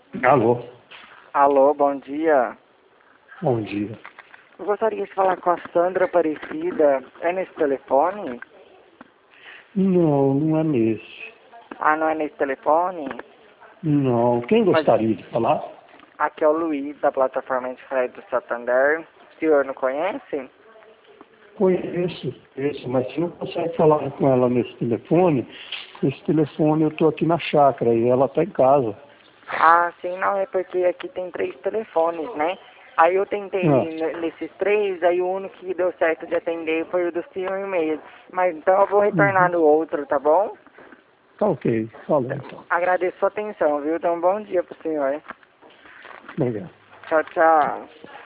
Alô, Alô, bom dia. bom dia. Eu gostaria de falar com a Sandra Aparecida. É nesse telefone? Não, não é nesse. Ah, não é nesse telefone? Não, quem Mas gostaria de falar? aqui é o Luiz, da plataforma de crédito Santander. O senhor não conhece? Conheço, mas você não consegue falar com ela nesse telefone. Esse telefone eu estou aqui na chácara e ela está em casa. Ah, sim, não, é porque aqui tem 3 telefones, né? Aí eu tentei Ah, nesses 3, aí o único que deu certo de atender foi o do senhor mesmo. Mas então eu vou retornar uhum. no outro, tá bom? Tá ok, falou então. Agradeço sua atenção, viu? Então bom dia pro senhor. Obrigado. Tchau, tchau.